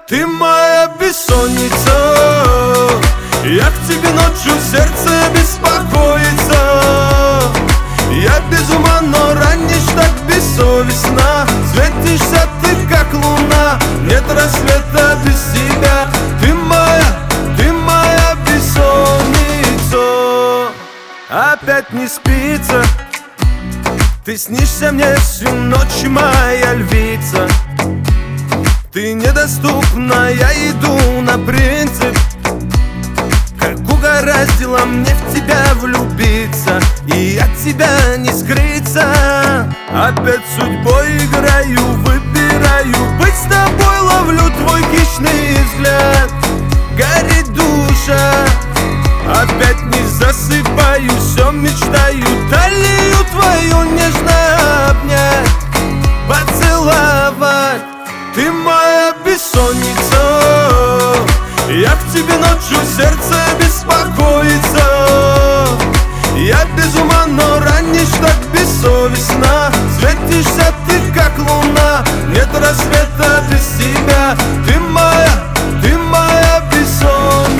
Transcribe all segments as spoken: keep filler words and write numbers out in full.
Ты моя бессонница, я к тебе ночью, сердце беспокоится. Я без ума, но ранишь так бессовестно. Светишься ты, как луна, нет рассвета без тебя. Ты моя, ты моя бессонница. Опять не спится, ты снишься мне всю ночь, моя львица. Ты недоступна, я иду на принцип. Как угораздило мне в тебя влюбиться, и от тебя не скрыться. Опять судьбой играю, выбираю быть с тобой, ловлю твой хищный взгляд. Горит душа, опять не засыпаю, все мечтаю талию твою нежно обнять, поцеловать. Ты моя бессонница, я к тебе ночью, сердце беспокоится. Я без ума, но ранишь так бессовестно. Светишься ты, как луна, нет рассвета без тебя. Ты моя, ты моя бессонница.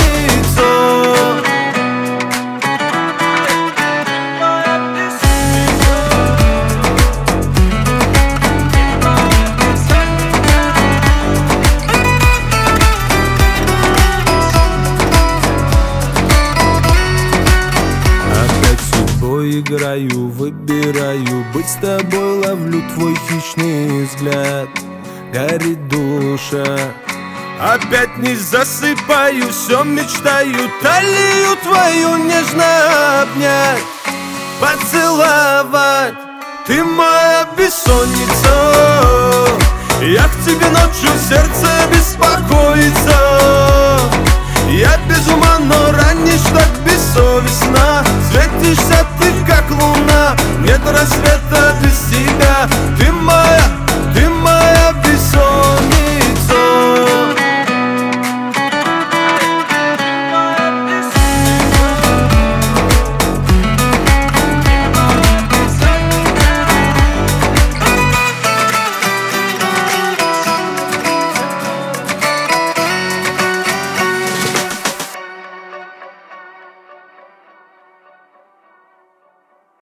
Играю, выбираю быть с тобой, ловлю твой хищный взгляд. Горит душа, опять не засыпаю, все мечтаю талию твою нежно обнять, поцеловать. Ты моя бессонница, я к тебе ночью, сердце беспокоится. Я без ума, но ранишь так бессовестно. Светишься ты, как луна, нет рассвета без тебя. Ты моя,